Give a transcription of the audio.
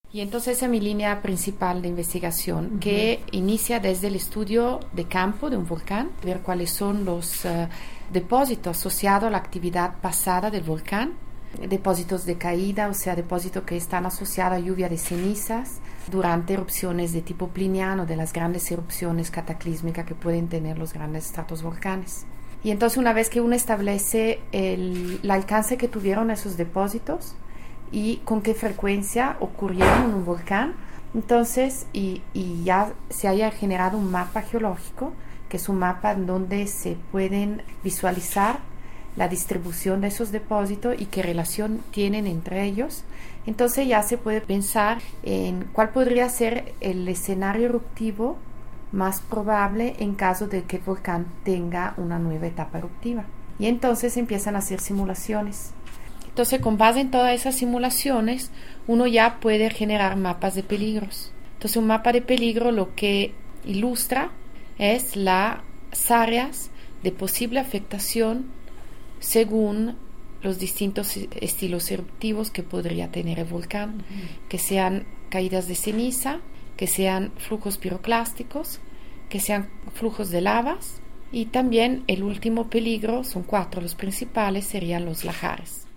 Y entonces esa es mi línea principal de investigación, que inicia desde el estudio de campo de un volcán, ver cuáles son los depósitos asociados a la actividad pasada del volcán, depósitos de caída, o sea, depósitos que están asociados a lluvia de cenizas durante erupciones de tipo pliniano, de las grandes erupciones cataclísmicas que pueden tener los grandes estratovolcanes. Y entonces una vez que uno establece el alcance que tuvieron esos depósitos y con qué frecuencia ocurrieron en un volcán, entonces y ya se haya generado un mapa geológico, que es un mapa en donde se pueden visualizar la distribución de esos depósitos y qué relación tienen entre ellos, entonces ya se puede pensar en cuál podría ser el escenario eruptivo más probable en caso de que el volcán tenga una nueva etapa eruptiva. Y entonces empiezan a hacer simulaciones. Entonces, con base en todas esas simulaciones, uno ya puede generar mapas de peligros. Entonces, un mapa de peligro lo que ilustra es las áreas de posible afectación según los distintos estilos eruptivos que podría tener el volcán, que sean caídas de ceniza, que sean flujos piroclásticos, que sean flujos de lavas, y también el último peligro, son 4 los principales, serían los lahares.